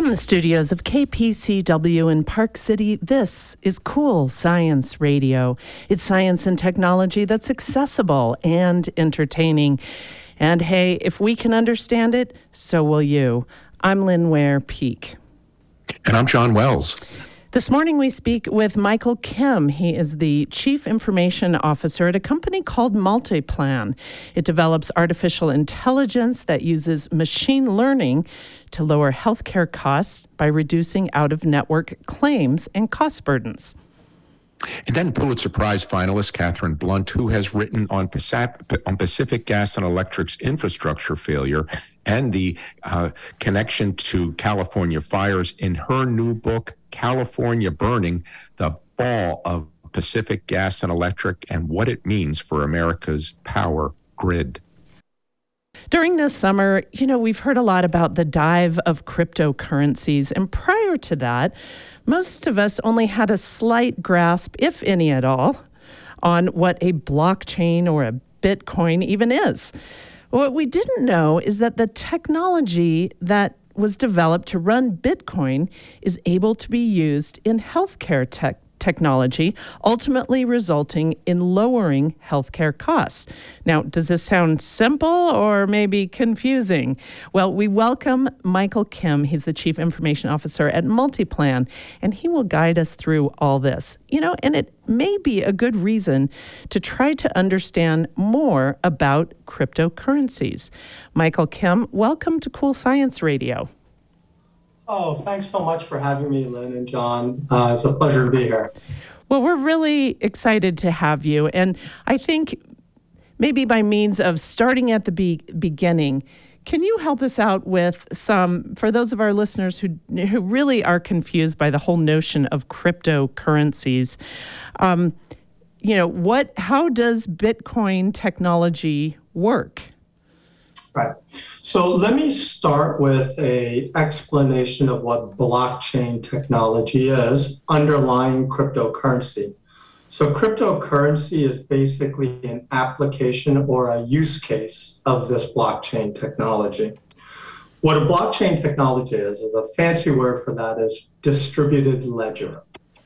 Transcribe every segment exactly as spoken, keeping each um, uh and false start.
From the studios of K P C W in Park City, this is Cool Science Radio. It's science and technology that's accessible and entertaining. And hey, if we can understand it, so will you. I'm Lynn Ware Peak. And I'm John Wells. This morning we speak with Michael Kim. He is the Chief Information Officer at a company called Multiplan. It develops artificial intelligence that uses machine learning to lower healthcare costs by reducing out-of-network claims and cost burdens. And then Pulitzer Prize finalist Catherine Blunt, who has written on Pacific Gas and Electric's infrastructure failure and the uh, connection to California fires in her new book, California Burning, The Fall of Pacific Gas and Electric and What It Means for America's Power Grid. During this summer, you know, we've heard a lot about the dive of cryptocurrencies. And prior to that, most of us only had a slight grasp, if any at all, on what a blockchain or a Bitcoin even is. What we didn't know is that the technology that was developed to run Bitcoin is able to be used in healthcare tech technology, ultimately resulting in lowering healthcare costs. Now, does this sound simple or maybe confusing? Well, we welcome Michael Kim. He's the Chief Information Officer at Multiplan, and he will guide us through all this. You know, and it may be a good reason to try to understand more about cryptocurrencies. Michael Kim, welcome to Cool Science Radio. Oh, thanks so much for having me, Lynn and John. Uh, it's a pleasure to be here. Well, we're really excited to have you. And I think maybe by means of starting at the be- beginning, can you help us out with some, for those of our listeners who who really are confused by the whole notion of cryptocurrencies, um, you know, what, how does Bitcoin technology work? Right. So let me start with an explanation of what blockchain technology is underlying cryptocurrency. So cryptocurrency is basically an application or a use case of this blockchain technology. What a blockchain technology is, is a fancy word for that is distributed ledger.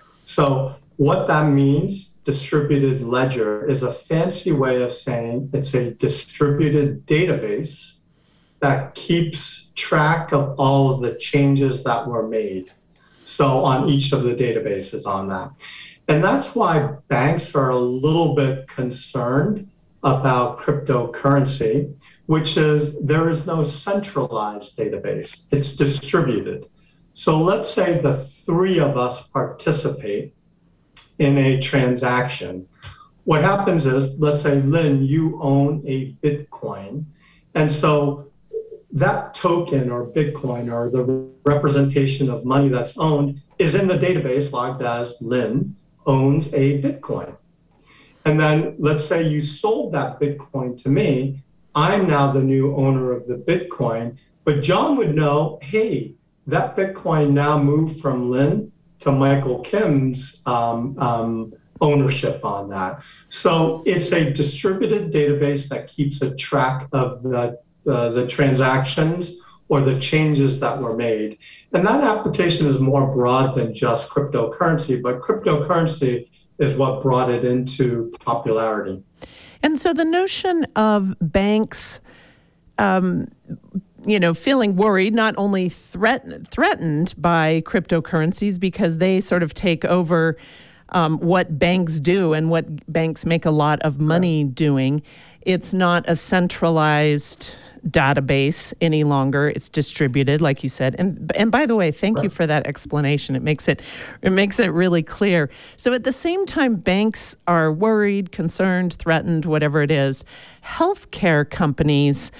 So what that means, distributed ledger, is a fancy way of saying it's a distributed database that keeps track of all of the changes that were made. So on each of the databases on that. And that's why banks are a little bit concerned about cryptocurrency, which is there is no centralized database. It's distributed. So let's say the three of us participate in a transaction. What happens is, let's say, Lynn, you own a Bitcoin. And so that token or Bitcoin or the representation of money that's owned is in the database logged as Lynn owns a Bitcoin. And then let's say you sold that Bitcoin to me. I'm now the new owner of the Bitcoin, but John would know, hey, that Bitcoin now moved from Lynn to Michael Kim's um, um, ownership on that. So it's a distributed database that keeps a track of the Uh, the transactions or the changes that were made. And that application is more broad than just cryptocurrency, but cryptocurrency is what brought it into popularity. And so the notion of banks, um, you know, feeling worried, not only threatened, threatened by cryptocurrencies because they sort of take over um, what banks do and what banks make a lot of money doing. It's not a centralized database any longer. It's distributed, like you said. And and by the way, thank right. you for that explanation. It makes it it makes it really clear. So at the same time, banks are worried, concerned, threatened, whatever it is. Healthcare companies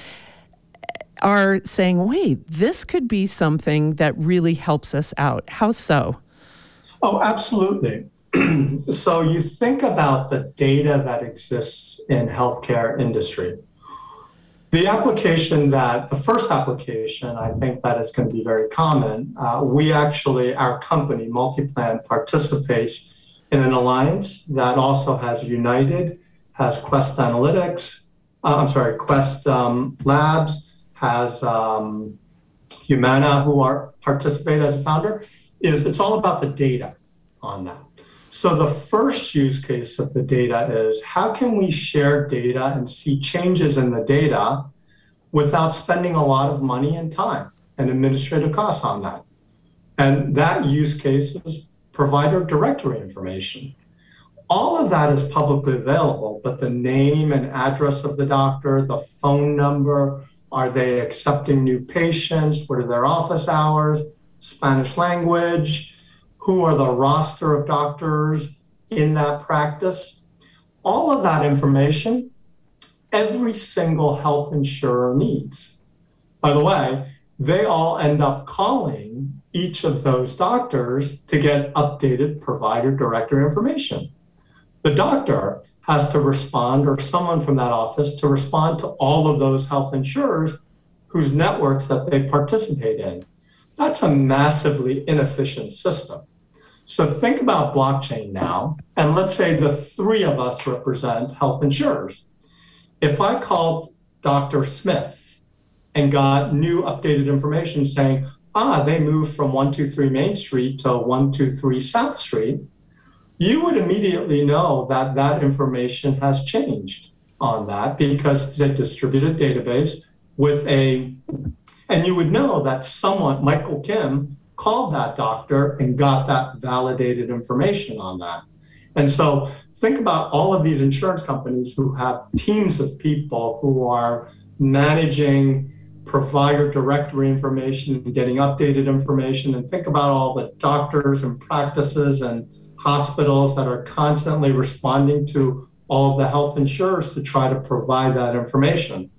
are saying, wait, this could be something that really helps us out. How so? Oh, absolutely. So you think about the data that exists in healthcare industry. The application that, the first application, I think that is going to be very common. Uh, we actually, our company, Multiplan, participates in an alliance that also has United, has Quest Analytics, uh, I'm sorry, Quest um, Labs, has um, Humana, who are participate as a founder, is it's all about the data on that. So the first use case of the data is how can we share data and see changes in the data without spending a lot of money and time and administrative costs on that? And that use case is provider directory information. All of that is publicly available, but the name and address of the doctor, the phone number, are they accepting new patients? What are their office hours? Spanish language? Who are the roster of doctors in that practice? All of that information, every single health insurer needs. By the way, they all end up calling each of those doctors to get updated provider directory information. The doctor has to respond, or someone from that office to respond to all of those health insurers whose networks that they participate in. That's a massively inefficient system. So think about blockchain now, and let's say the three of us represent health insurers. If I called Doctor Smith and got new updated information saying, ah, they moved from one two three Main Street to one two three South Street, you would immediately know that that information has changed on that because it's a distributed database with a, and you would know that someone, Michael Kim, called that doctor and got that validated information on that. And so think about all of these insurance companies who have teams of people who are managing provider directory information and getting updated information, and think about all the doctors and practices and hospitals that are constantly responding to all of the health insurers to try to provide that information.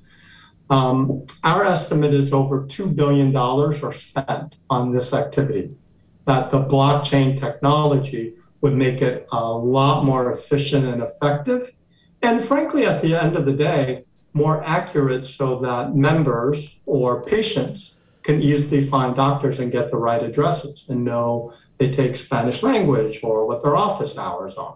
Um, our estimate is over two billion dollars are spent on this activity, that the blockchain technology would make it a lot more efficient and effective. And frankly, at the end of the day, more accurate so that members or patients can easily find doctors and get the right addresses and know they take Spanish language or what their office hours are.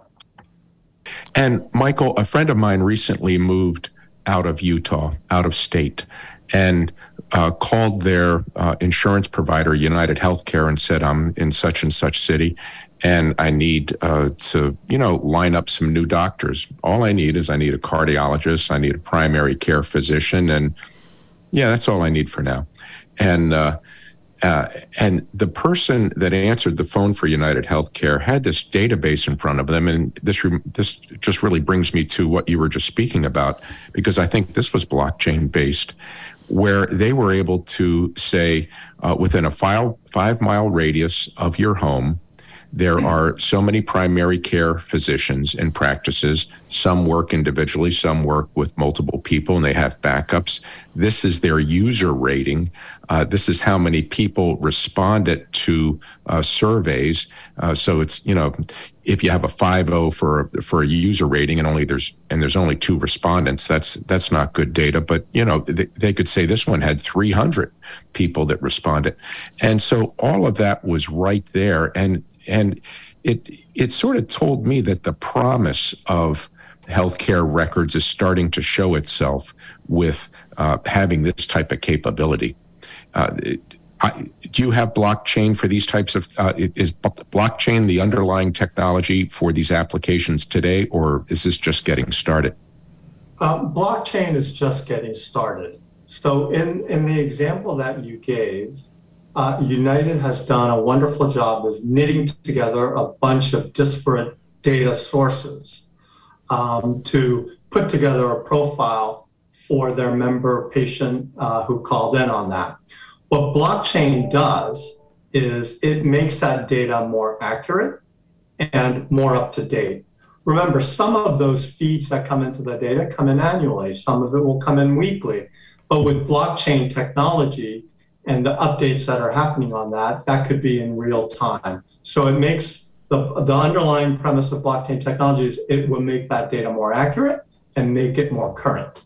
And Michael, a friend of mine recently moved out of Utah, out of state, and uh, called their uh, insurance provider, United Healthcare, and said, I'm in such and such city, and I need uh, to, you know, line up some new doctors. All I need is I need a cardiologist, I need a primary care physician, and yeah, that's all I need for now. And uh, uh, and the person that answered the phone for United Healthcare had this database in front of them, and this re- this just really brings me to what you were just speaking about, because I think this was blockchain based, where they were able to say uh, within a file, five mile radius of your home, there are so many primary care physicians and practices. Some work individually, some work with multiple people, and they have backups. This is their user rating. Uh, this is how many people responded to uh, surveys. Uh, so it's, you know, if you have a five oh for for a user rating and only there's and there's only two respondents, that's that's not good data. But you know, they, they could say this one had three hundred people that responded, and so all of that was right there. And And it it sort of told me that the promise of healthcare records is starting to show itself with uh, having this type of capability. Uh, I, do you have blockchain for these types of, uh, is blockchain the underlying technology for these applications today, or is this just getting started? Um, blockchain is just getting started. So in, in the example that you gave, Uh, United has done a wonderful job of knitting together a bunch of disparate data sources um, to put together a profile for their member patient uh, who called in on that. What blockchain does is it makes that data more accurate and more up to date. Remember, some of those feeds that come into the data come in annually, some of it will come in weekly. But with blockchain technology, and the updates that are happening on that, that could be in real time. So it makes the, the underlying premise of blockchain technology is it will make that data more accurate and make it more current.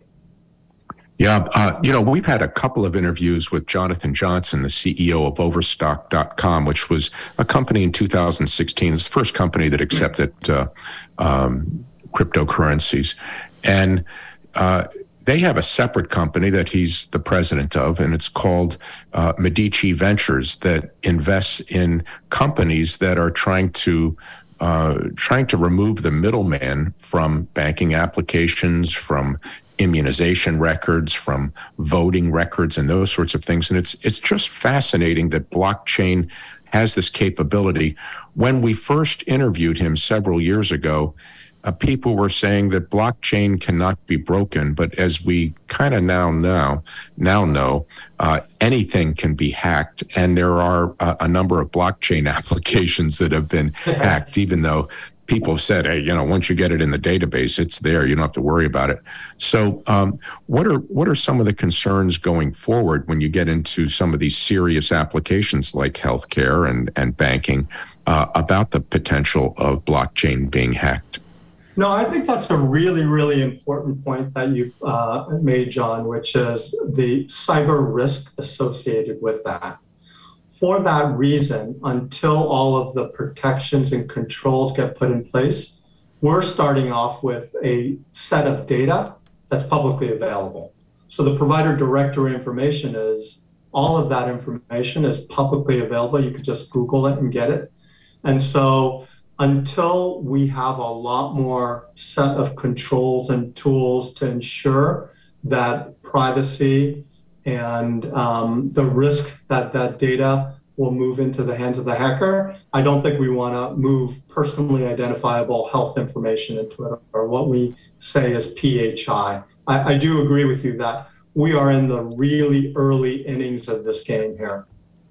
Yeah, uh, you know, we've had a couple of interviews with Jonathan Johnson, the C E O of Overstock dot com, which was a company in two thousand sixteen. It's the first company that accepted uh, um, cryptocurrencies. And uh, they have a separate company that he's the president of, and it's called uh, Medici Ventures, that invests in companies that are trying to uh, trying to remove the middleman from banking applications, from immunization records, from voting records, and those sorts of things. And it's it's just fascinating that blockchain has this capability. When we first interviewed him several years ago, uh, people were saying that blockchain cannot be broken. But as we kind of now know, now know, uh, anything can be hacked, and there are a, a number of blockchain applications that have been hacked, even though people have said, hey, you know, once you get it in the database, it's there. You don't have to worry about it. So um, what are what are some of the concerns going forward when you get into some of these serious applications like healthcare and, and banking uh, about the potential of blockchain being hacked? No, I think that's a really, really important point that you uh, made, John, which is the cyber risk associated with that. For that reason, until all of the protections and controls get put in place, we're starting off with a set of data that's publicly available. So the provider directory information is, all of that information is publicly available. You could just Google it and get it. And so until we have a lot more set of controls and tools to ensure that privacy and um, the risk that that data will move into the hands of the hacker, I don't think we want to move personally identifiable health information into it, or what we say is P H I. I, I do agree with you that we are in the really early innings of this game here.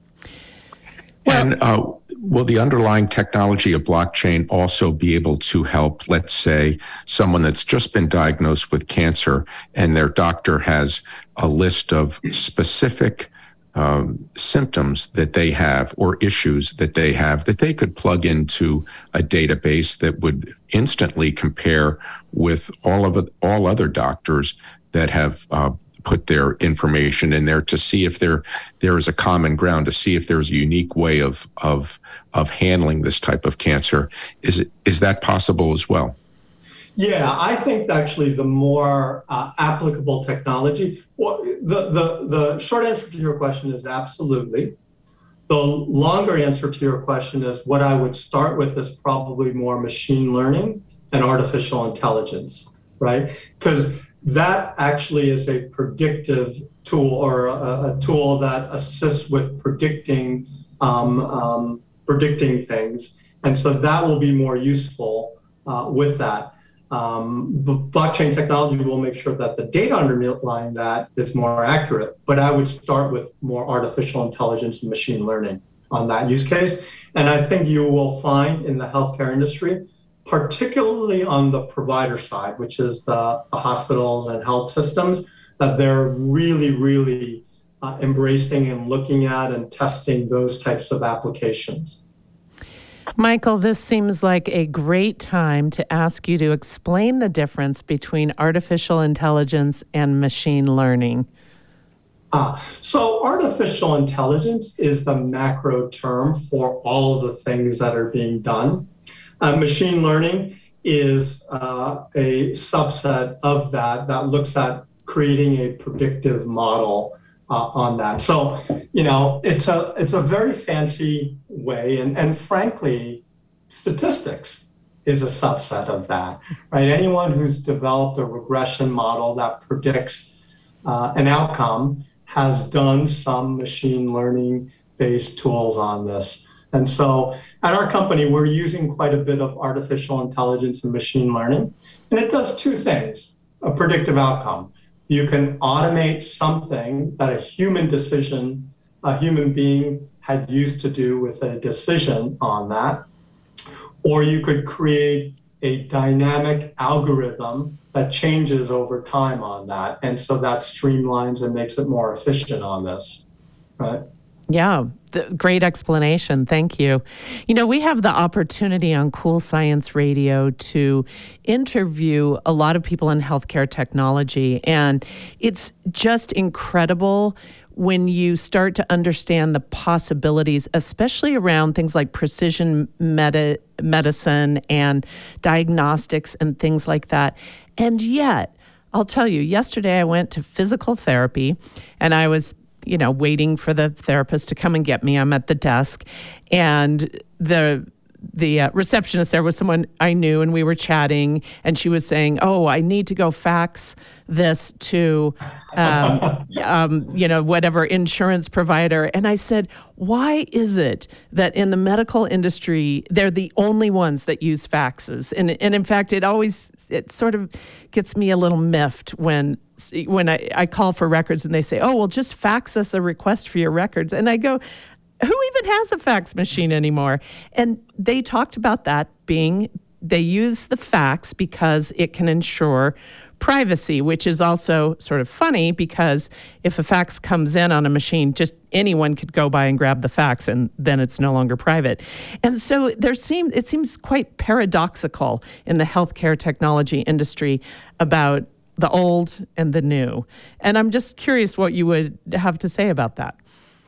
And uh, will the underlying technology of blockchain also be able to help, let's say, someone that's just been diagnosed with cancer and their doctor has a list of specific um, symptoms that they have or issues that they have that they could plug into a database that would instantly compare with all of it, all other doctors that have uh, put their information in there to see if there there is a common ground, to see if there's a unique way of of of handling this type of cancer. Is it, is that possible as well? Yeah, I think actually the more uh, applicable technology, well, the, the, the short answer to your question is absolutely. The longer answer to your question is what I would start with is probably more machine learning and artificial intelligence, right? Because that actually is a predictive tool, or a, a tool that assists with predicting um, um, predicting things. And so that will be more useful uh, with that. Um, the blockchain technology will make sure that the data underlying that is more accurate, but I would start with more artificial intelligence and machine learning on that use case. And I think you will find in the healthcare industry, particularly on the provider side, which is the, the hospitals and health systems, that they're really, really uh, embracing and looking at and testing those types of applications. Michael, this seems like a great time to ask you to explain the difference between artificial intelligence and machine learning. Ah, so artificial intelligence is the macro term for all of the things that are being done. Uh, machine learning is uh, a subset of that that looks at creating a predictive model uh, on that. So, you know, it's a it's a very fancy way, and, and frankly, statistics is a subset of that, right? Anyone who's developed a regression model that predicts uh, an outcome has done some machine learning based tools on this. And so at our company, we're using quite a bit of artificial intelligence and machine learning, and it does two things: a predictive outcome. You can automate something that a human decision, a human being had used to do with a decision on that, or you could create a dynamic algorithm that changes over time on that. And so that streamlines and makes it more efficient on this, right? Yeah, the, great explanation. Thank you. You know, we have the opportunity on Cool Science Radio to interview a lot of people in healthcare technology, and it's just incredible when you start to understand the possibilities, especially around things like precision meta, medicine and diagnostics and things like that. And yet, I'll tell you, yesterday I went to physical therapy and I was, you know, waiting for the therapist to come and get me. I'm at the desk and the the uh, receptionist there was someone I knew, and we were chatting, and she was saying, oh, I need to go fax this to, um, um, you know, whatever insurance provider. And I said, why is it that in the medical industry, they're the only ones that use faxes? And, and in fact, it always, it sort of gets me a little miffed when when I, I call for records and they say, oh, well, just fax us a request for your records. And I go, who even has a fax machine anymore? And they talked about that being, they use the fax because it can ensure privacy, which is also sort of funny because if a fax comes in on a machine, just anyone could go by and grab the fax and then it's no longer private. And so there seem, it seems quite paradoxical in the healthcare technology industry about the old and the new. And I'm just curious what you would have to say about that.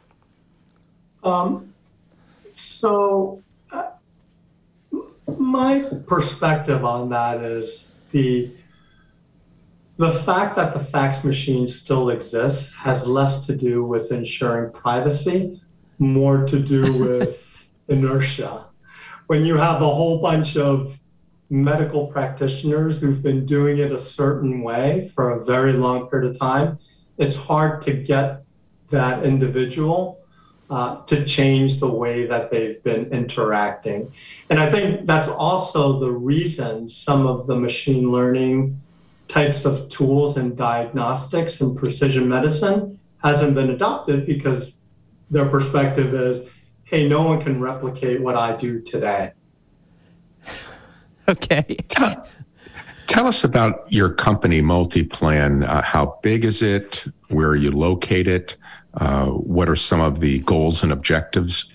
Um, so uh, my perspective on that is the the fact that the fax machine still exists has less to do with ensuring privacy, more to do with inertia. When you have a whole bunch of medical practitioners who've been doing it a certain way for a very long period of time, it's hard to get that individual Uh, to change the way that they've been interacting. And I think that's also the reason some of the machine learning types of tools and diagnostics and precision medicine hasn't been adopted, because their perspective is, hey, no one can replicate what I do today. Okay. Tell, tell us about your company, MultiPlan. Uh, how big is it? Where are you located? Uh, what are some of the goals and objectives?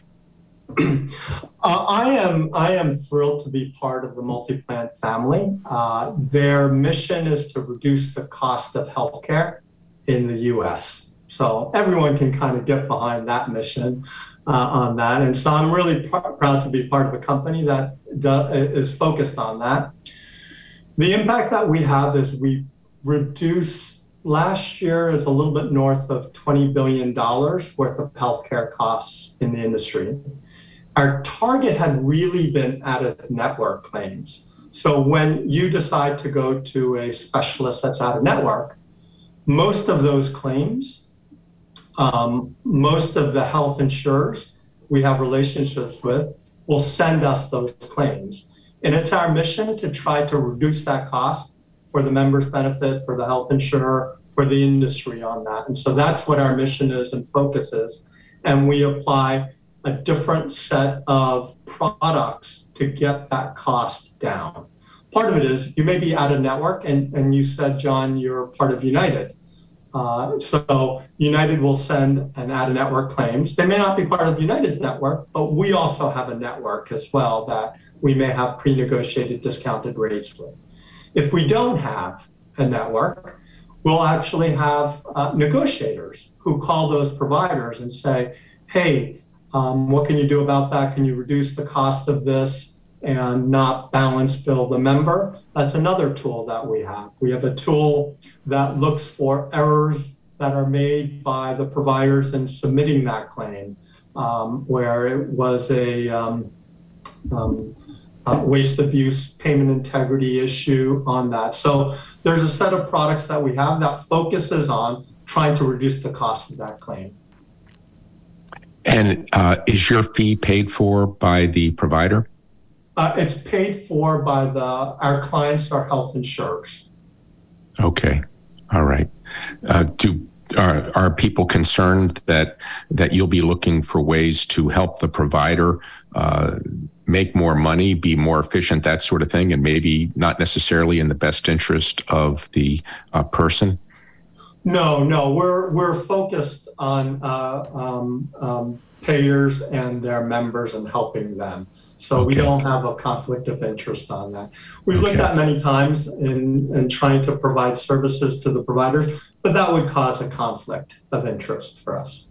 uh, I am I am thrilled to be part of the MultiPlan family. Uh, their mission is to reduce the cost of healthcare in the U S. So everyone can kind of get behind that mission uh, on that. And so I'm really pr- proud to be part of a company that do- is focused on that. The impact that we have is we reduce. Last year is a little bit north of twenty billion dollars worth of healthcare costs in the industry. Our target had really been out-of-network claims. So when you decide to go to a specialist that's out-of-network, most of those claims, um, most of the health insurers we have relationships with will send us those claims. And it's our mission to try to reduce that cost for the members' benefit, for the health insurer, for the industry on that. And so that's what our mission is and focus is. And we apply a different set of products to get that cost down. Part of it is you may be out of network, and, and you said, John, you're part of United. Uh, so United will send an out-of-network claims. They may not be part of United's network, but we also have a network as well that we may have pre-negotiated discounted rates with. If we don't have a network, we'll actually have uh, negotiators who call those providers and say, hey, um, what can you do about that? Can you reduce the cost of this and not balance bill the member? That's another tool that we have. We have a tool that looks for errors that are made by the providers in submitting that claim, um, where it was a um, um, Uh, waste abuse, payment integrity issue on that. So there's a set of products that we have that focuses on trying to reduce the cost of that claim. And uh, is your fee paid for by the provider? Uh, it's paid for by the our clients, our health insurers. Okay, all right. Uh, do are, are people concerned that that you'll be looking for ways to help the provider uh, make more money, be more efficient, that sort of thing, and maybe not necessarily in the best interest of the uh, person? No, no, we're we're focused on uh, um, um, payers and their members and helping them. So okay. We don't have a conflict of interest on that. We've okay. looked at many times in, in trying to provide services to the providers, but that would cause a conflict of interest for us.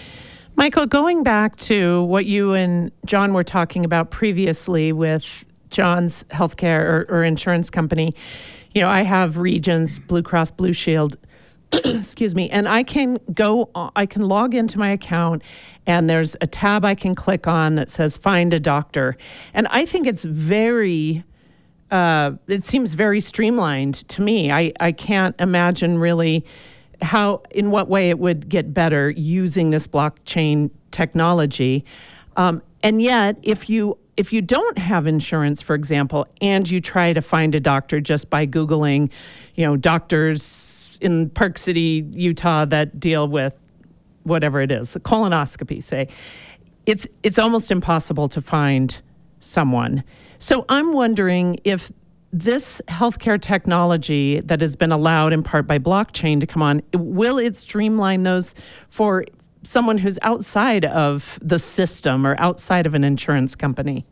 Michael, going back to what you and John were talking about previously with John's healthcare or, or insurance company, you know, I have Regions, Blue Cross Blue Shield, excuse me, and I can go, I can log into my account and there's a tab I can click on that says find a doctor. And I think it's very, uh, it seems very streamlined to me. I, I can't imagine really how, in what way it would get better using this blockchain technology. Um, and yet, if you if you don't have insurance, for example, and you try to find a doctor just by Googling, you know, doctors in Park City, Utah that deal with whatever it is, a colonoscopy, say, it's it's almost impossible to find someone. So I'm wondering if this healthcare technology that has been allowed in part by blockchain to come on, will it streamline those for someone who's outside of the system or outside of an insurance company?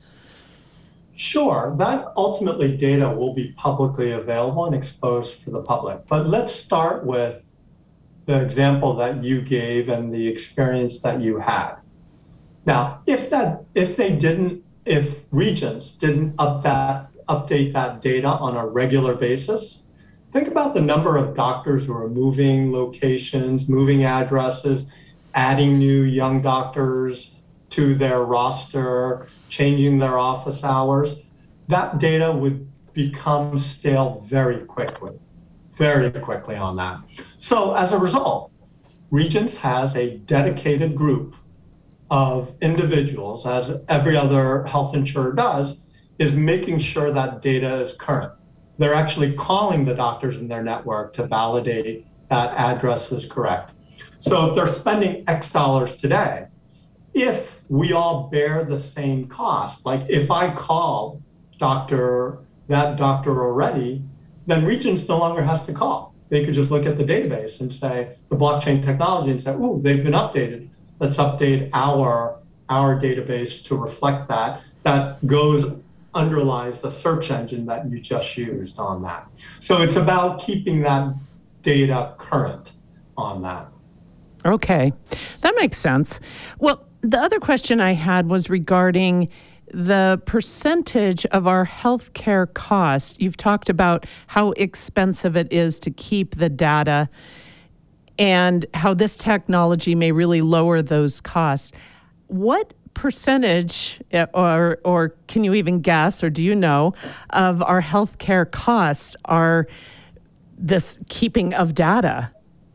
Sure, that ultimately data will be publicly available and exposed for the public. But let's start with the example that you gave and the experience that you had. Now, if that, if they didn't, if Regions didn't up that, update that data on a regular basis, think about the number of doctors who are moving locations, moving addresses, adding new young doctors to their roster, changing their office hours. That data would become stale very quickly, very quickly on that. So as a result, Regions has a dedicated group of individuals, as every other health insurer does, is making sure that data is current. They're actually calling the doctors in their network to validate that address is correct. So if they're spending X dollars today, if we all bear the same cost, like if I called doctor, that doctor already, then Regions no longer has to call. They could just look at the database and say, the blockchain technology, and say, ooh, they've been updated. Let's update our, our database to reflect that. That goes, underlies the search engine that you just used on that. So it's about keeping that data current on that. Okay, that makes sense. Well, the other question I had was regarding the percentage of our healthcare cost. You've talked about how expensive it is to keep the data and how this technology may really lower those costs. What percentage, or or can you even guess, or do you know, of our healthcare costs are this keeping of data?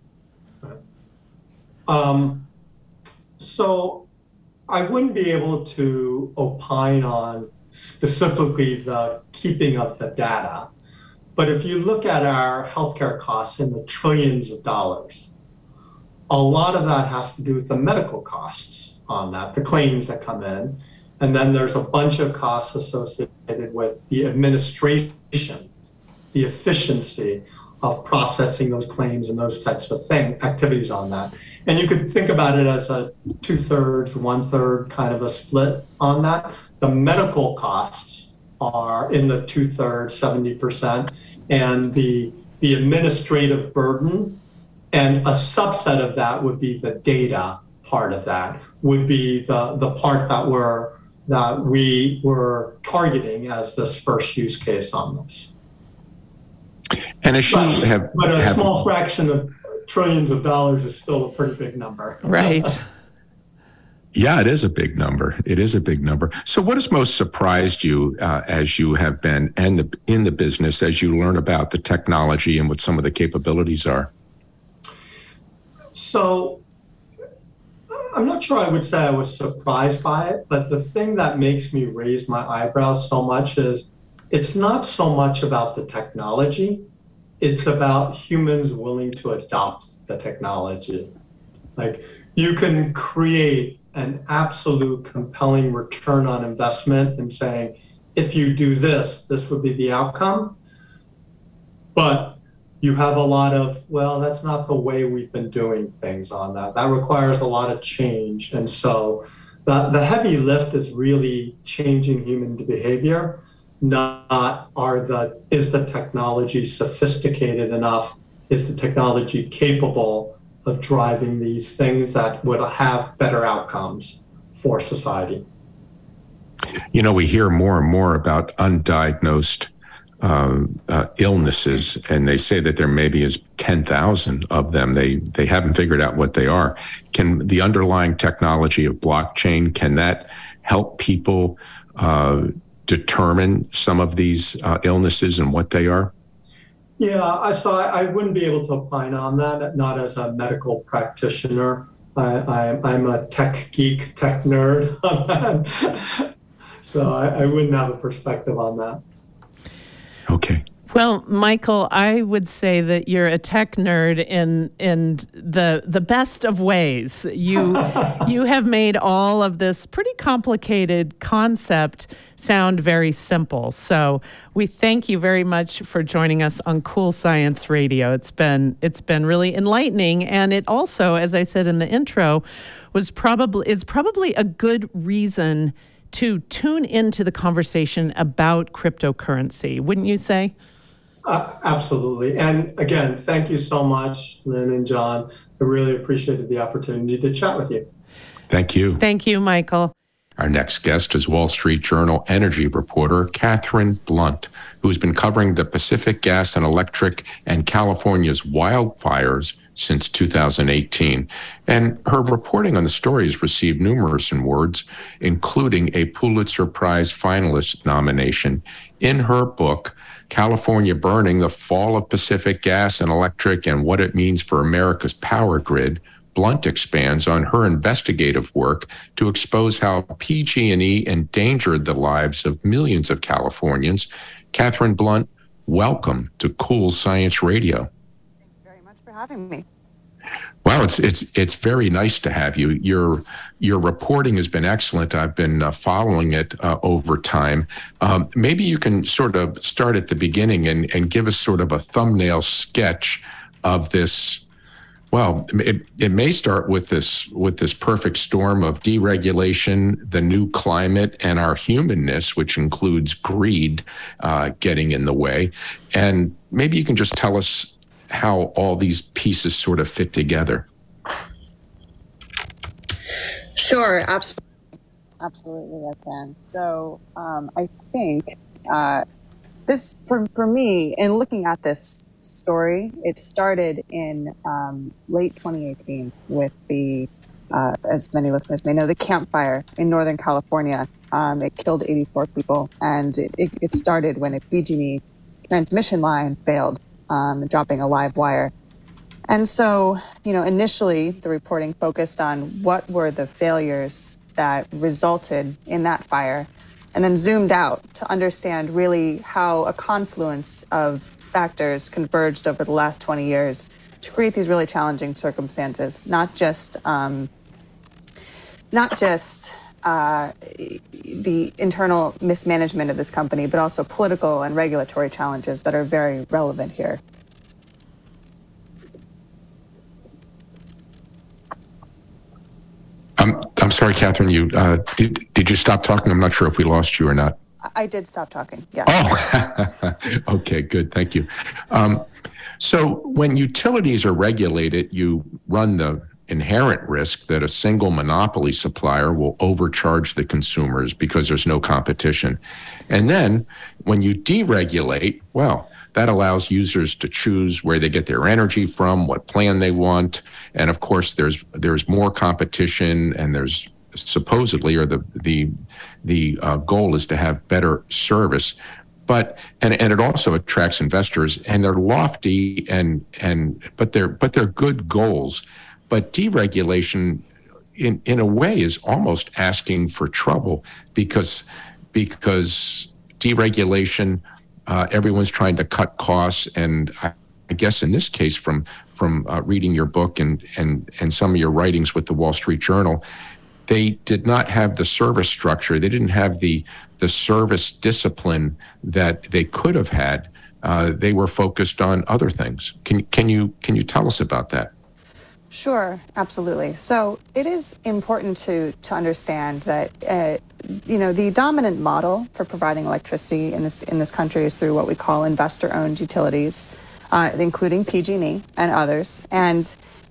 Um, so I wouldn't be able to opine on specifically the keeping of the data, but if you look at our healthcare costs in the trillions of dollars, a lot of that has to do with the medical costs on that, the claims that come in, and then there's a bunch of costs associated with the administration, the efficiency of processing those claims and those types of thing, activities on that. And you could think about it as a two-thirds, one-third kind of a split on that. The medical costs are in the two-thirds, seventy percent, and the, the administrative burden, and a subset of that would be the data part of that, would be the, the part that we're, that we were targeting as this first use case on this. And as but, you have, but a have, small fraction of trillions of dollars is still a pretty big number. Right. Yeah, it is a big number. It is a big number. So what has most surprised you uh, as you have been and the, in the business, as you learn about the technology and what some of the capabilities are? So I'm not sure I would say I was surprised by it, but the thing that makes me raise my eyebrows so much is it's not so much about the technology. It's about humans willing to adopt the technology. Like, you can create an absolute compelling return on investment and saying, if you do this, this would be the outcome. But you have a lot of, well, that's not the way we've been doing things on that. That requires a lot of change. And so the, the heavy lift is really changing human behavior. Not are the, is the technology sophisticated enough? Is the technology capable of driving these things that would have better outcomes for society? You know, we hear more and more about undiagnosed uh, uh, illnesses, and they say that there maybe is ten thousand of them. They they haven't figured out what they are. Can the underlying technology of blockchain, can that help people uh, determine some of these uh, illnesses and what they are? Yeah, so I, I wouldn't be able to opine on that, not as a medical practitioner. I, I, I'm a tech geek, tech nerd. So I, I wouldn't have a perspective on that. Okay. Well, Michael, I would say that you're a tech nerd in in the the best of ways. You you have made all of this pretty complicated concept sound very simple. So we thank you very much for joining us on Cool Science Radio. It's been it's been really enlightening, and it also, as I said in the intro, was probably is probably a good reason to tune into the conversation about cryptocurrency. Wouldn't you say? Uh, absolutely. And again, thank you so much, Lynn and John. I really appreciated the opportunity to chat with you. Thank you. Thank you, Michael. Our next guest is Wall Street Journal energy reporter Catherine Blunt, who's been covering the Pacific Gas and Electric and California's wildfires since two thousand eighteen. And her reporting on the stories received numerous awards, including a Pulitzer Prize finalist nomination. In her book, California Burning: The Fall of Pacific Gas and Electric and What It Means for America's Power Grid, Blunt expands on her investigative work to expose how P G and E endangered the lives of millions of Californians. Catherine Blunt, welcome to Cool Science Radio. Thank you very much for having me. Wow, it's it's it's very nice to have you. Your your reporting has been excellent. I've been uh, following it uh, over time. Um, maybe you can sort of start at the beginning and, and give us sort of a thumbnail sketch of this. Well, it, it may start with this with this perfect storm of deregulation, the new climate, and our humanness, which includes greed uh, getting in the way. And maybe you can just tell us how all these pieces sort of fit together. Sure, absolutely, absolutely, I can. So um, I think uh, this, for for me, in looking at this story, it started in um, late twenty eighteen with the, uh, as many listeners may know, the Camp Fire in Northern California. Um, it killed eighty-four people, and it, it, it started when a P G and E transmission line failed, um, dropping a live wire. And so, you know, initially the reporting focused on what were the failures that resulted in that fire, and then zoomed out to understand really how a confluence of factors converged over the last twenty years to create these really challenging circumstances, not just um, not just uh, the internal mismanagement of this company, but also political and regulatory challenges that are very relevant here. I'm I'm sorry, Catherine. You uh, did did you stop talking? I'm not sure if we lost you or not. I did stop talking. Yeah. Oh, okay, good. Thank you. Um, so when utilities are regulated, you run the inherent risk that a single monopoly supplier will overcharge the consumers because there's no competition. And then when you deregulate, well, that allows users to choose where they get their energy from, what plan they want. And of course, there's there's more competition, and there's supposedly, or the the the uh, goal is to have better service, but and and it also attracts investors, and they're lofty and and but they're but they're good goals. But deregulation, in in a way, is almost asking for trouble, because because deregulation, uh, everyone's trying to cut costs, and I, I guess in this case, from from uh, reading your book and and and some of your writings with the Wall Street Journal, they did not have the service structure. They didn't have the the service discipline that they could have had. Uh, they were focused on other things. Can can you can you tell us about that? Sure, absolutely. So it is important to to understand that uh, you know the dominant model for providing electricity in this in this country is through what we call investor-owned utilities, uh, including P G and E and others. And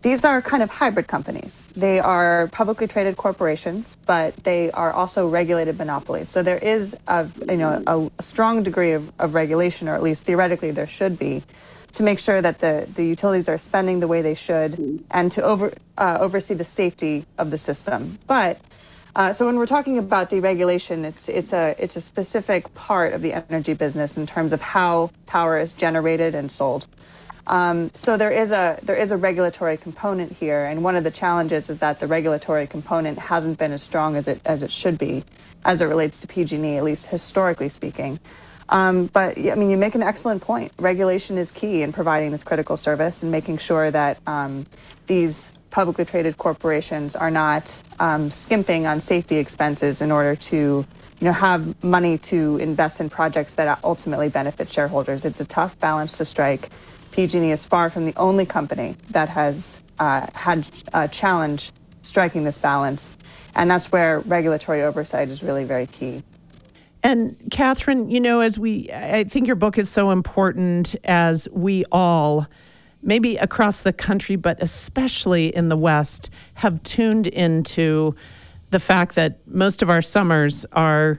these are kind of hybrid companies. They are publicly traded corporations, but they are also regulated monopolies. So there is a, you know, a, a strong degree of, of regulation, or at least theoretically there should be, to make sure that the, the utilities are spending the way they should and to over uh, oversee the safety of the system. But uh, so when we're talking about deregulation, it's it's a it's a specific part of the energy business in terms of how power is generated and sold. Um, so there is a there is a regulatory component here, and one of the challenges is that the regulatory component hasn't been as strong as it as it should be, as it relates to P G and E, at least historically speaking. Um, but I mean, you make an excellent point. Regulation is key in providing this critical service and making sure that um, these publicly traded corporations are not um, skimping on safety expenses in order to, you know, have money to invest in projects that ultimately benefit shareholders. It's a tough balance to strike. P G and E is far from the only company that has uh, had a challenge striking this balance, and that's where regulatory oversight is really very key. And Catherine, you know, as we, I think your book is so important as we all, maybe across the country, but especially in the West, have tuned into the fact that most of our summers are,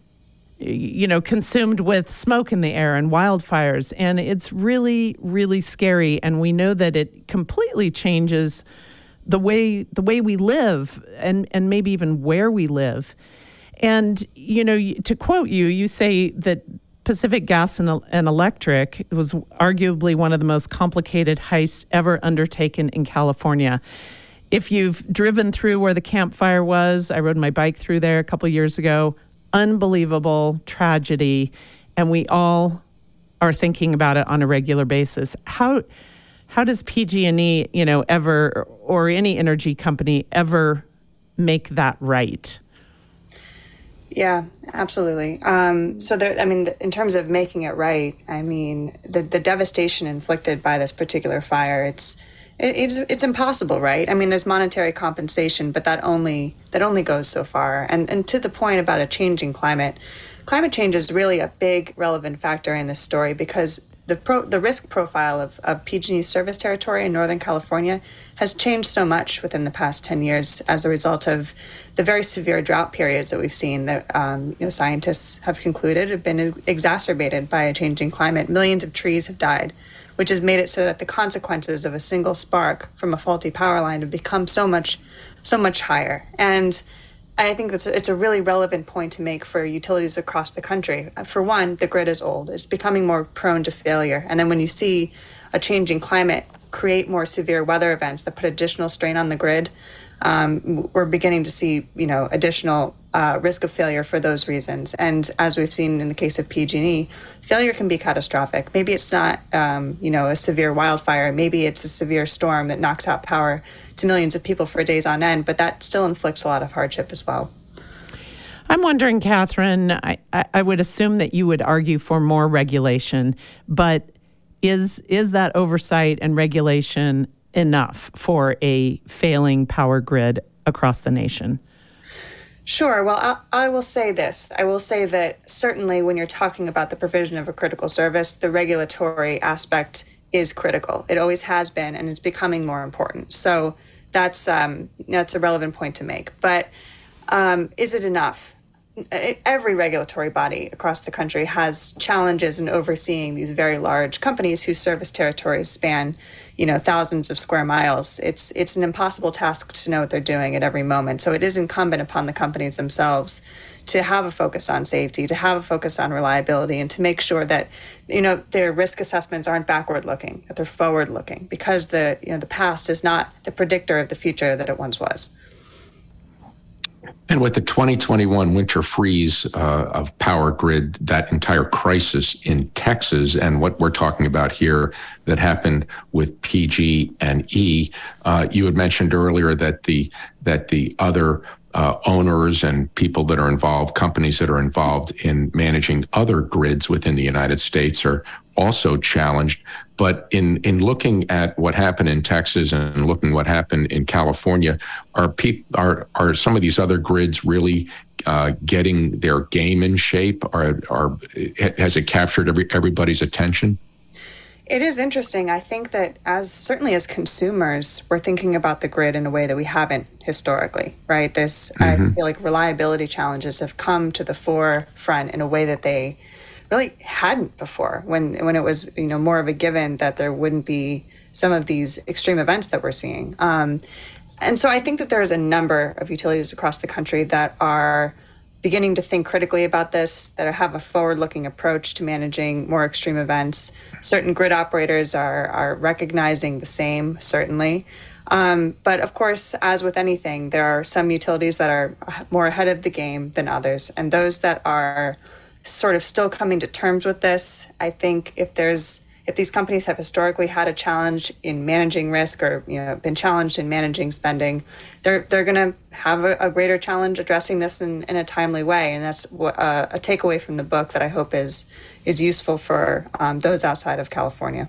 you know, consumed with smoke in the air and wildfires. And it's really, really scary. And we know that it completely changes the way the way we live and, and maybe even where we live. And, you know, to quote you, you say that Pacific Gas and, and Electric was arguably one of the most complicated heists ever undertaken in California. If you've driven through where the Camp Fire was, I rode my bike through there a couple of years ago, unbelievable tragedy, and we all are thinking about it on a regular basis. How how does P G and E, you know, ever, or any energy company ever make that right? Yeah, absolutely. Um, so there, I mean, in terms of making it right, I mean, the, the devastation inflicted by this particular fire, it's it, it's it's impossible, right? I mean, there's monetary compensation, but that only that only goes so far. And and to the point about a changing climate, climate change is really a big relevant factor in this story because the pro, the risk profile of, of P G and E's service territory in Northern California has changed so much within the past ten years as a result of the very severe drought periods that we've seen that um, you know, scientists have concluded have been exacerbated by a changing climate. Millions of trees have died, which has made it so that the consequences of a single spark from a faulty power line have become so much, so much higher. And I think that's it's a really relevant point to make for utilities across the country. For one, the grid is old. It's becoming more prone to failure. And then when you see a changing climate create more severe weather events that put additional strain on the grid, um, we're beginning to see, you know, additional uh, risk of failure for those reasons. And as we've seen in the case of P G and E, failure can be catastrophic. Maybe it's not, um, you know, a severe wildfire. Maybe it's a severe storm that knocks out power to millions of people for days on end, but that still inflicts a lot of hardship as well. I'm wondering, Catherine, I, I would assume that you would argue for more regulation, but is is that oversight and regulation enough for a failing power grid across the nation? Sure. Well, I, I will say this. I will say that certainly when you're talking about the provision of a critical service, the regulatory aspect is critical. It always has been, and it's becoming more important. So that's um, that's a relevant point to make. But um, is it enough? Every regulatory body across the country has challenges in overseeing these very large companies whose service territories span, you know, thousands of square miles. It's it's an impossible task to know what they're doing at every moment. So it is incumbent upon the companies themselves to have a focus on safety, to have a focus on reliability, and to make sure that, you know, their risk assessments aren't backward looking, that they're forward looking, because the, you know, the past is not the predictor of the future that it once was. And with the twenty twenty-one winter freeze uh, of power grid, that entire crisis in Texas, and what we're talking about here that happened with P G and E, uh, you had mentioned earlier that the that the other uh, owners and people that are involved, companies that are involved in managing other grids within the United States are also challenged. But in, in looking at what happened in Texas and looking what happened in California, are peop, are are some of these other grids really uh, getting their game in shape? Are are has it captured every everybody's attention? It is interesting. I think that as certainly as consumers, we're thinking about the grid in a way that we haven't historically, right? This, mm-hmm. I feel like reliability challenges have come to the forefront in a way that they really hadn't before, when when it was, you know, more of a given that there wouldn't be some of these extreme events that we're seeing. Um, and so I think that there's a number of utilities across the country that are beginning to think critically about this, that have a forward-looking approach to managing more extreme events. Certain grid operators are are recognizing the same, certainly. Um, but of course, as with anything, there are some utilities that are more ahead of the game than others. And those that are sort of still coming to terms with this, I think if there's if these companies have historically had a challenge in managing risk, or, you know, been challenged in managing spending, they're they're going to have a, a greater challenge addressing this in, in a timely way. And that's what, uh, a takeaway from the book that I hope is is useful for um, those outside of California.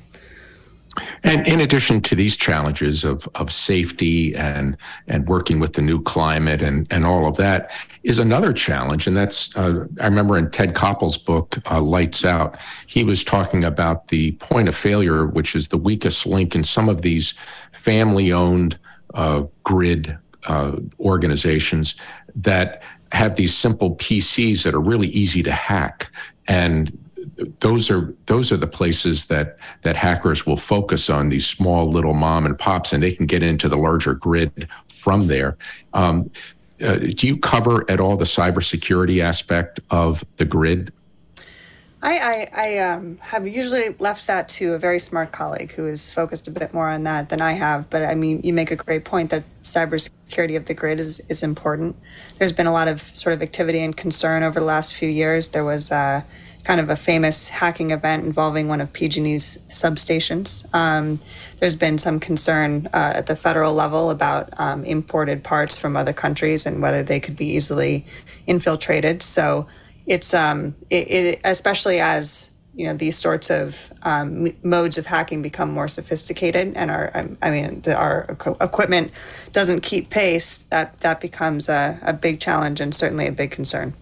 And in addition to these challenges of, of safety and and working with the new climate and, and all of that is another challenge. And that's, uh, I remember in Ted Koppel's book, uh, Lights Out, he was talking about the point of failure, which is the weakest link in some of these family-owned uh, grid uh, organizations that have these simple P Cs that are really easy to hack. And those are those are the places that that hackers will focus on, these small little mom and pops, and they can get into the larger grid from there. Um, uh, do you cover at all the cybersecurity aspect of the grid? I, I, I um, have usually left that to a very smart colleague who is focused a bit more on that than I have. But I mean, you make a great point that cybersecurity of the grid is, is important. There's been a lot of sort of activity and concern over the last few years. There was uh, kind of a famous hacking event involving one of P G and E's substations. Um, there's been some concern uh, at the federal level about um, imported parts from other countries and whether they could be easily infiltrated. So it's um, it, it especially as, you know, these sorts of um, m- modes of hacking become more sophisticated, and our I mean the, our equipment doesn't keep pace. That that becomes a, a big challenge and certainly a big concern.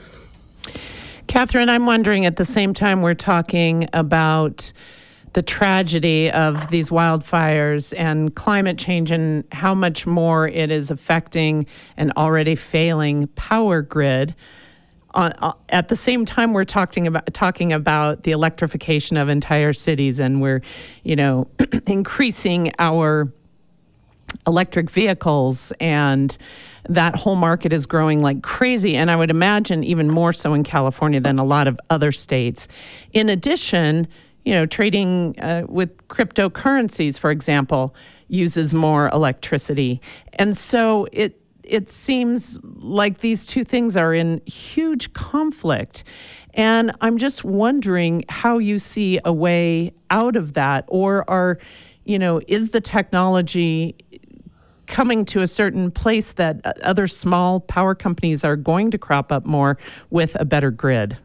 Catherine, I'm wondering, at the same time we're talking about the tragedy of these wildfires and climate change and how much more it is affecting an already failing power grid. Uh, at the same time, we're talking about talking about the electrification of entire cities, and we're, you know, increasing our electric vehicles, and that whole market is growing like crazy. And I would imagine even more so in California than a lot of other states. In addition, you know, trading uh, with cryptocurrencies, for example, uses more electricity. And so it it seems like these two things are in huge conflict. And I'm just wondering how you see a way out of that, or are, you know, is the technology coming to a certain place that other small power companies are going to crop up more with a better grid?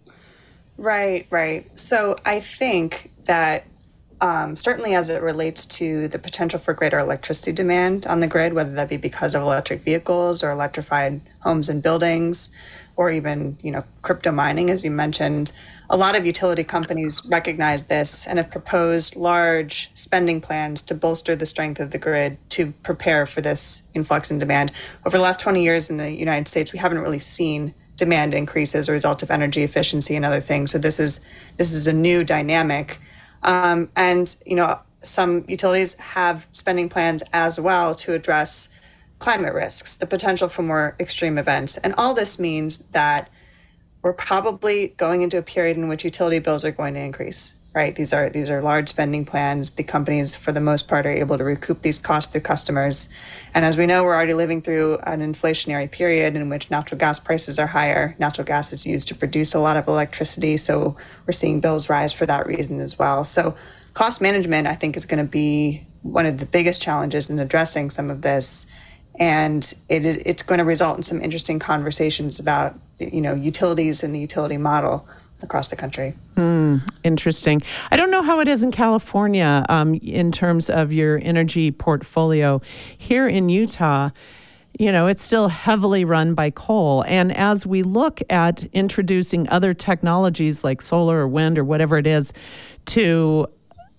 Right, right. So I think that um, certainly as it relates to the potential for greater electricity demand on the grid, whether that be because of electric vehicles or electrified homes and buildings, or even, you know, crypto mining, as you mentioned, a lot of utility companies recognize this and have proposed large spending plans to bolster the strength of the grid to prepare for this influx in demand. Over the last twenty years in the United States, we haven't really seen demand increase as a result of energy efficiency and other things. So this is this is a new dynamic. Um, and, you know, some utilities have spending plans as well to address climate risks, the potential for more extreme events. And all this means that we're probably going into a period in which utility bills are going to increase, right? These are these are large spending plans. The companies, for the most part, are able to recoup these costs through customers. And as we know, we're already living through an inflationary period in which natural gas prices are higher. Natural gas is used to produce a lot of electricity, so we're seeing bills rise for that reason as well. So cost management, I think, is going to be one of the biggest challenges in addressing some of this. And it, it's going to result in some interesting conversations about, you know, utilities and the utility model across the country. Mm, interesting. I don't know how it is in California um, in terms of your energy portfolio. Here in Utah, you know, it's still heavily run by coal. And as we look at introducing other technologies like solar or wind or whatever it is to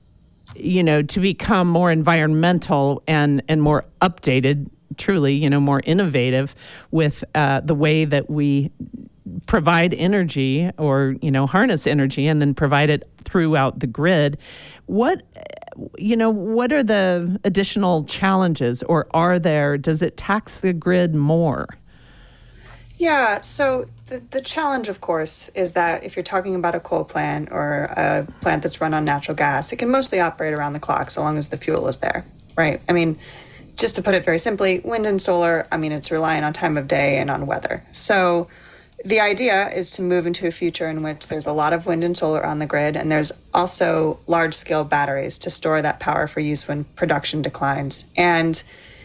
you know, to become more environmental and, and more updated, truly, you know, more innovative with uh, the way that we provide energy or, you know, harness energy and then provide it throughout the grid. What, you know, what are the additional challenges, or are there, does it tax the grid more? Yeah, so the, the challenge, of course, is that if you're talking about a coal plant or a plant that's run on natural gas, it can mostly operate around the clock so long as the fuel is there, right? I mean, just to put it very simply, wind and solar, I mean, it's relying on time of day and on weather. So the idea is to move into a future in which there's a lot of wind and solar on the grid, and there's also large-scale batteries to store that power for use when production declines. And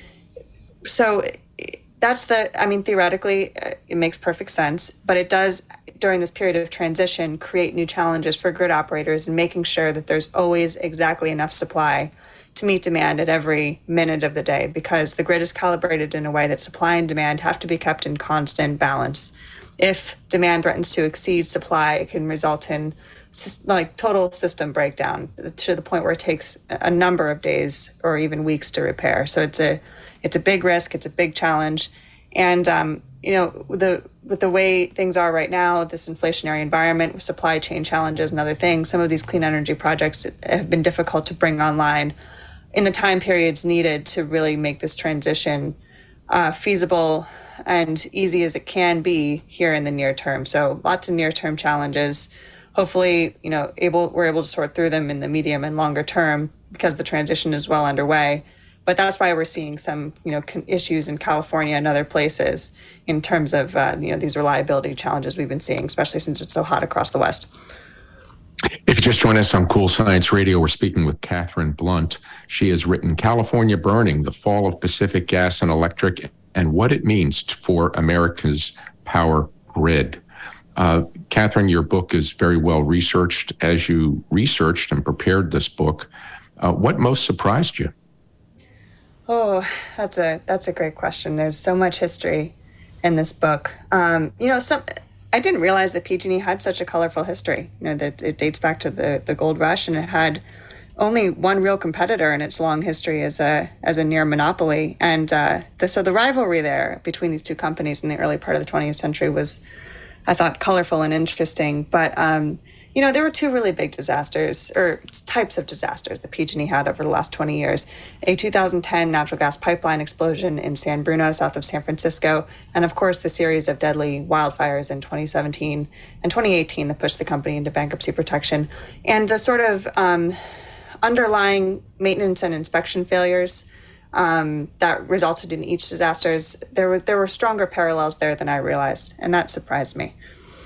so that's the, I mean, theoretically, uh, it makes perfect sense, but it does, during this period of transition, create new challenges for grid operators and making sure that there's always exactly enough supply to meet demand at every minute of the day, because the grid is calibrated in a way that supply and demand have to be kept in constant balance. If demand threatens to exceed supply, it can result in like total system breakdown to the point where it takes a number of days or even weeks to repair. So it's a it's a big risk, it's a big challenge. And um, you know, the with the way things are right now, this inflationary environment with supply chain challenges and other things, some of these clean energy projects have been difficult to bring online in the time periods needed to really make this transition uh, feasible and easy as it can be here in the near term. So lots of near-term challenges. Hopefully, you know, able we're able to sort through them in the medium and longer term because the transition is well underway. But that's why we're seeing some, you know, con- issues in California and other places in terms of, uh, you know, these reliability challenges we've been seeing, especially since it's so hot across the West. If you just joined us on Cool Science Radio, we're speaking with Catherine Blunt. She has written California Burning, The Fall of Pacific Gas and Electric, and what it means for America's power grid. Uh, Catherine, your book is very well researched. As you researched and prepared this book, uh, what most surprised you? Oh, that's a that's a great question. There's so much history in this book. Um, you know, some I didn't realize that P G and E had such a colorful history. You know, that it dates back to the, the gold rush, and it had only one real competitor in its long history as a as a near monopoly. And uh, the, so the rivalry there between these two companies in the early part of the twentieth century was, I thought, colorful and interesting. But, um, you know, there were two really big disasters, or types of disasters that P G and E had over the last twenty years. A two thousand ten natural gas pipeline explosion in San Bruno, south of San Francisco, and of course the series of deadly wildfires in twenty seventeen and twenty eighteen that pushed the company into bankruptcy protection. And the sort of um, underlying maintenance and inspection failures um, that resulted in each disasters, there were there were stronger parallels there than I realized, and that surprised me.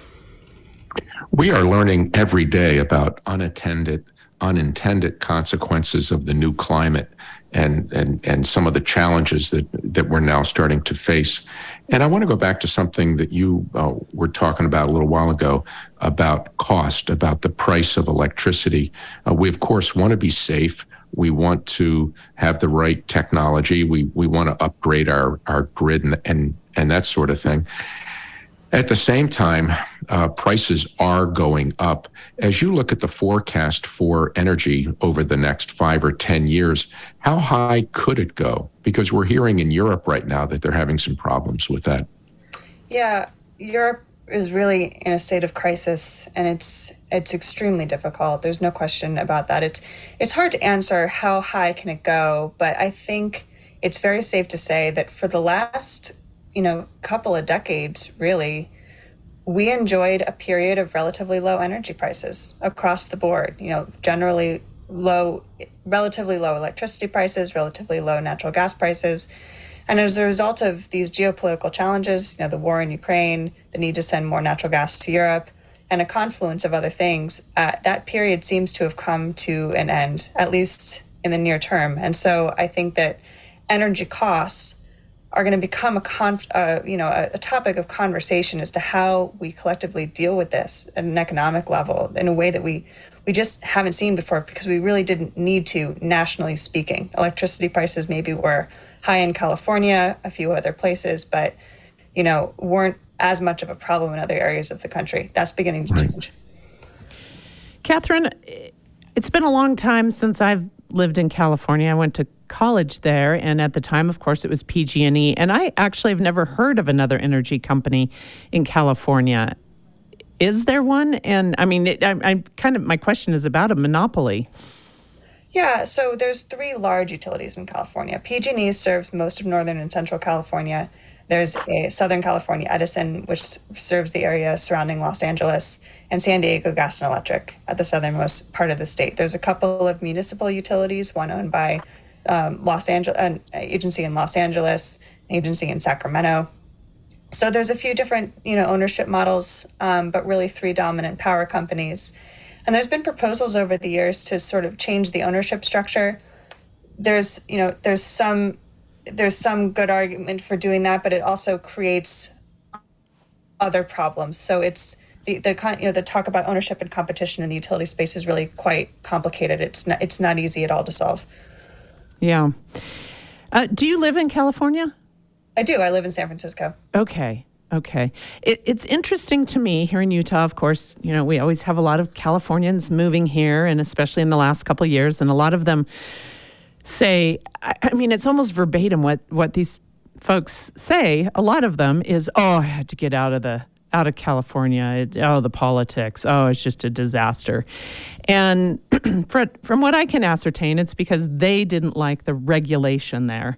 We are learning every day about unattended, unintended consequences of the new climate and, and, and some of the challenges that, that we're now starting to face. And I want to go back to something that you uh, were talking about a little while ago about cost, about the price of electricity. Uh, we, of course, want to be safe. We want to have the right technology. We we want to upgrade our, our grid and, and, and that sort of thing. At the same time, uh, prices are going up. As you look at the forecast for energy over the next five or ten years, how high could it go? Because we're hearing in Europe right now that they're having some problems with that. Yeah, Europe is really in a state of crisis, and it's it's extremely difficult. There's no question about that. It's it's hard to answer how high can it go, but I think it's very safe to say that for the last you know, couple of decades, really, we enjoyed a period of relatively low energy prices across the board. You know, generally low, relatively low electricity prices, relatively low natural gas prices. And as a result of these geopolitical challenges, you know, the war in Ukraine, the need to send more natural gas to Europe, and a confluence of other things, uh, that period seems to have come to an end, at least in the near term. And so I think that energy costs are going to become a con- uh, you know a, a topic of conversation as to how we collectively deal with this at an economic level in a way that we we just haven't seen before, because we really didn't need to, nationally speaking. Electricity prices maybe were high in California, a few other places, but you know weren't as much of a problem in other areas of the country. That's beginning to change. Catherine, It's been a long time since I've lived in California. I went to college there, and at the time, of course, it was P G and E. And I actually have never heard of another energy company in California. Is there one? And I mean, it, I, I kind of my question is about a monopoly. Yeah, so there's three large utilities in California. P G and E serves most of Northern and Central California. There's a Southern California Edison, which serves the area surrounding Los Angeles, and San Diego Gas and Electric at the southernmost part of the state. There's a couple of municipal utilities, one owned by um, Los Angeles, an agency in Los Angeles, an agency in Sacramento. So there's a few different, you know, ownership models, um, but really three dominant power companies. And there's been proposals over the years to sort of change the ownership structure. There's, you know, there's some there's some good argument for doing that, but it also creates other problems. So it's the the you know the talk about ownership and competition in the utility space is really quite complicated. It's not it's not easy at all to solve. Yeah. Uh, do you live in California? I do. I live in San Francisco. Okay. Okay. It, it's interesting to me here in Utah, of course, you know, we always have a lot of Californians moving here, and especially in the last couple of years, and a lot of them say, I, I mean, it's almost verbatim what, what these folks say. A lot of them is, oh, I had to get out of the out of California. It, oh, the politics. Oh, it's just a disaster. And for, from what I can ascertain, it's because they didn't like the regulation there.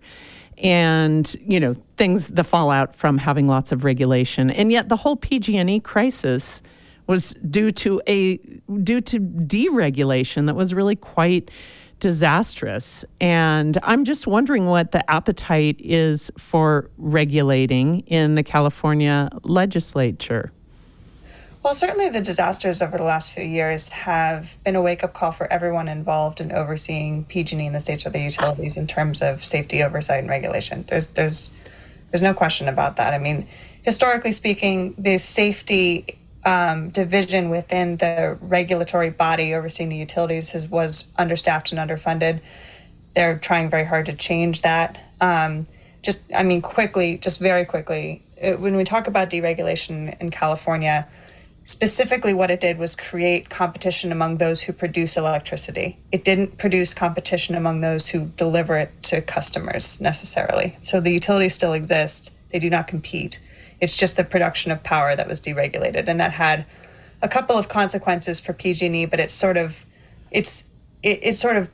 And, you know, things, the fallout from having lots of regulation. And yet the whole P G and E crisis was due to a due to deregulation that was really quite disastrous. And I'm just wondering what the appetite is for regulating in the California legislature. Well, certainly the disasters over the last few years have been a wake-up call for everyone involved in overseeing P G and E and the states of the utilities in terms of safety oversight and regulation. There's there's there's no question about that. I mean, historically speaking, the safety um, division within the regulatory body overseeing the utilities has, was understaffed and underfunded. They're trying very hard to change that. Um, just, I mean, quickly, just very quickly, it, when we talk about deregulation in California, specifically what it did was create competition among those who produce electricity. It didn't produce competition among those who deliver it to customers necessarily. So the utilities still exist. They do not compete. It's just the production of power that was deregulated. And that had a couple of consequences for P G and E, but it's sort of, it's, it, it sort of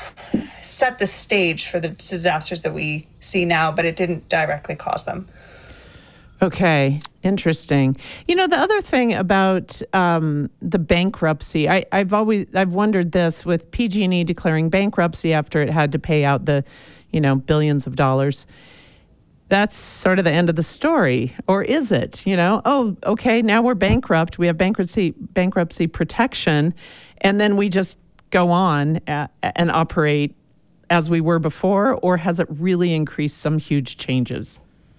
set the stage for the disasters that we see now, but it didn't directly cause them. Okay, interesting. You know, the other thing about um, the bankruptcy, I, I've always I've wondered this with P G and E declaring bankruptcy after it had to pay out the, you know, billions of dollars. That's sort of the end of the story, or is it? You know, oh, okay, now we're bankrupt. We have bankruptcy bankruptcy protection, and then we just go on a, and operate as we were before, or has it really increased some huge changes?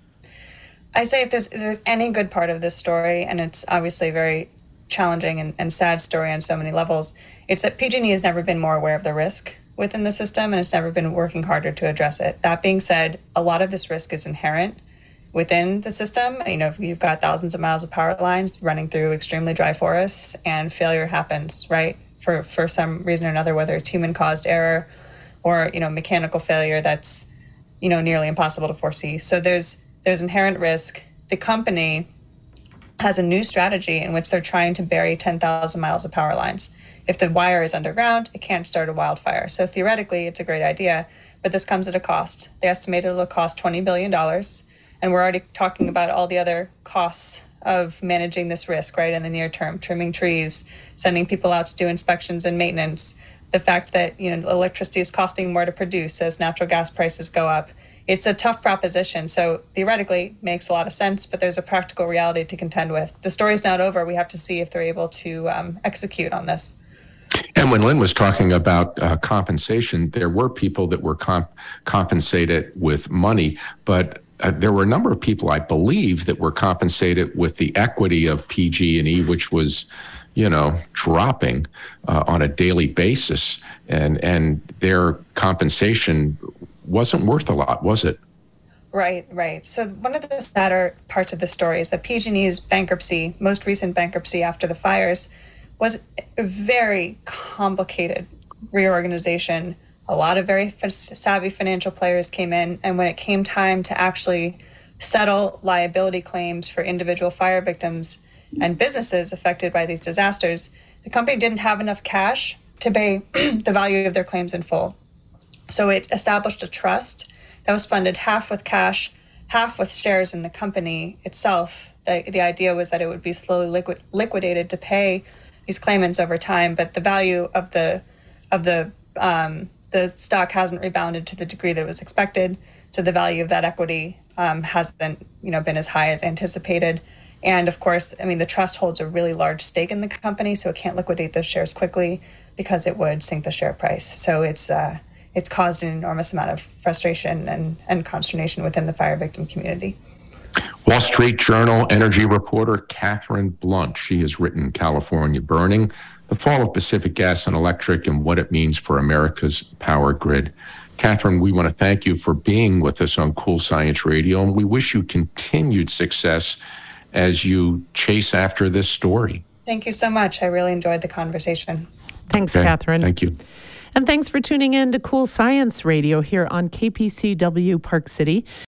I say if there's, if there's any good part of this story, and it's obviously a very challenging and, and sad story on so many levels, it's that P G and E has never been more aware of the risk within the system, and it's never been working harder to address it. That being said, a lot of this risk is inherent within the system. You know, you've got thousands of miles of power lines running through extremely dry forests, and failure happens, right? For for some reason or another, whether it's human-caused error or, you know, mechanical failure that's, you know, nearly impossible to foresee. So there's There's inherent risk. The company has a new strategy in which they're trying to bury ten thousand miles of power lines. If the wire is underground, it can't start a wildfire. So theoretically, it's a great idea, but this comes at a cost. They estimated it'll cost twenty billion dollars, and we're already talking about all the other costs of managing this risk, right, in the near term, trimming trees, sending people out to do inspections and maintenance, the fact that, you know, electricity is costing more to produce as natural gas prices go up. It's a tough proposition. So theoretically, makes a lot of sense, but there's a practical reality to contend with. The story's not over. We have to see if they're able to um, execute on this. And when Lynn was talking about uh, compensation, there were people that were comp- compensated with money, but uh, there were a number of people, I believe, that were compensated with the equity of P G and E, which was, you know, dropping uh, on a daily basis, and and their compensation wasn't worth a lot, was it? Right, right. So one of the sadder parts of the story is that P G and E's bankruptcy, most recent bankruptcy after the fires, was a very complicated reorganization. A lot of very savvy financial players came in, and when it came time to actually settle liability claims for individual fire victims and businesses affected by these disasters, the company didn't have enough cash to pay the value of their claims in full. So it established a trust that was funded half with cash, half with shares in the company itself. The, the idea was that it would be slowly liquid, liquidated to pay these claimants over time, but the value of the of the um, the stock hasn't rebounded to the degree that was expected. So the value of that equity um, hasn't, you know, been as high as anticipated. And of course, I mean, the trust holds a really large stake in the company, so it can't liquidate those shares quickly because it would sink the share price. So it's uh, it's caused an enormous amount of frustration and, and consternation within the fire victim community. Wall Street Journal energy reporter Catherine Blunt. She has written California Burning, The Fall of Pacific Gas and Electric, and What It Means for America's Power Grid. Catherine, we want to thank you for being with us on Cool Science Radio, and we wish you continued success as you chase after this story. Thank you so much. I really enjoyed the conversation. Thanks, Okay, Catherine. Thank you. And thanks for tuning in to Cool Science Radio here on K P C W Park City.